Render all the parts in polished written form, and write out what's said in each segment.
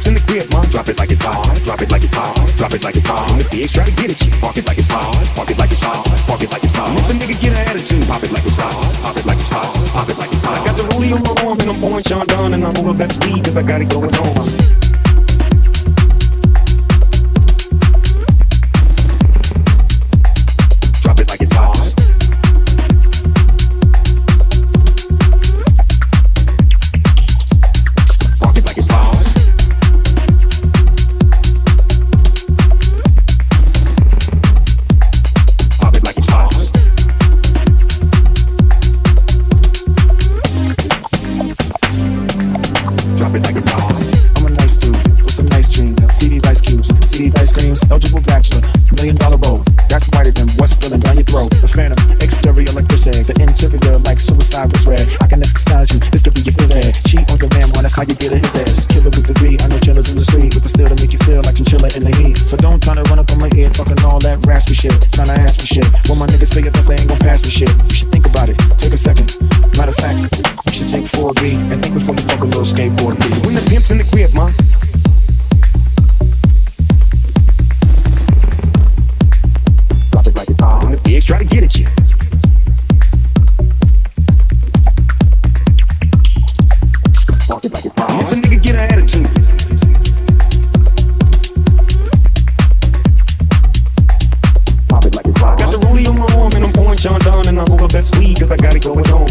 in the crib, ma, drop it like it's hot, drop it like it's hot, drop it like it's hot. When the pigs try to get at you, park it like it's hot, park it like it's hot, park it like it's hot. If a nigga get an attitude, pop it like it's hot, pop it like it's hot, pop it like it's hot. I got the rollie on my arm and I'm pouring Sean Don and I'm roll up that speed 'cause I got it going on. Drop it like it's hot. Park it like it's hot. Pop it like it's hot. Drop it like it's hot. I'm a nice dude with some nice dreams. See these ice cubes, see these ice creams. Eligible bachelor, $1 million bowl. That's whiter than what's spilling down your throat. The phantom, exterior like fish eggs. The interior like suicide was red. I can exercise you, this could be your phys ed. Cheat on your man, that's how you get a his head. Killer with the beat, I know killers in the street with the steel to make you feel like chinchilla in the heat. So don't try to run up on my ear talking all that raspy shit. Trying to ask me shit. When my niggas figure that they ain't gon' pass me shit. You should think about it, take a second. Matter of fact, you should take 4B and think before you fuck a little skateboard. When the pimp's in the crib, ma, drop it like it's hot. When the pigs try to get at you, park it like it's hot. If a nigga get an attitude, pop it like it's hot. Got the rollie on my arm and I'm pouring Sean Don and I roll up that sweet 'cause I got it going on.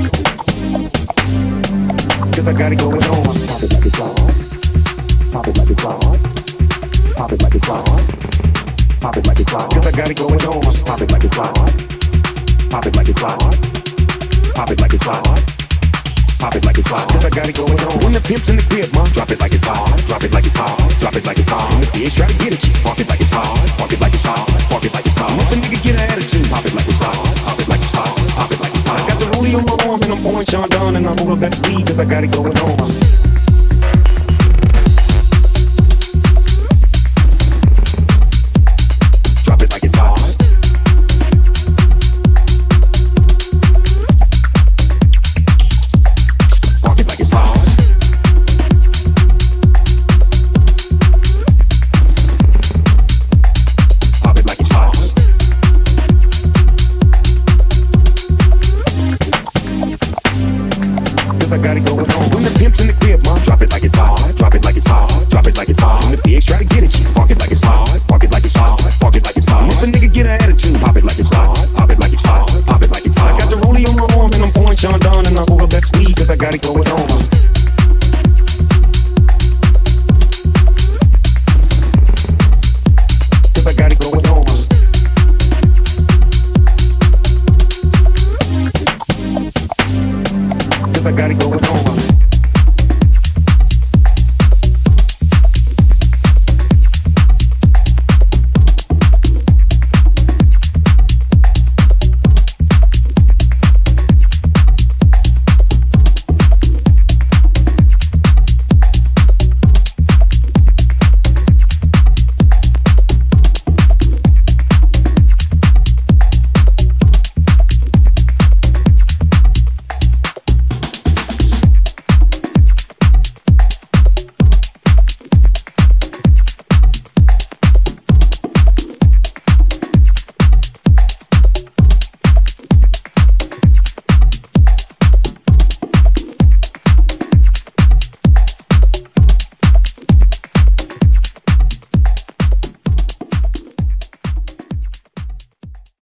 'Cause I got it going on. Pop it like it's hot. Pop it like it's hot. Pop it like it's hot. Pop it like it's hot. 'Cause I got it going on. Pop it like it's hot. Pop it like it's hot. Pop it like it's hot. Pop it like it's hot. 'Cause I got it going on. When the pimp's in the crib, ma, drop it like it's hot. Drop it like it's hot. Drop it like it's hot. When the pigs try to get at you, park it like it's hot. Park it like it's hot. Park it like it's hot. If a nigga get an attitude, pop it like it's hot. Pop it like it's hot. Pop it like it's hot. I got the rollie on my arm and I'm pouring Sean Don and I roll up that speed 'cause I got it going on. Drop it like it's hot. Park it like it's hot. Pop it like it's hot. 'Cause I got it going on. When the pimp's in the crib, ma, drop it like it's hot. Drop it like it's hot. Drop it like it's hot. When the pigs try to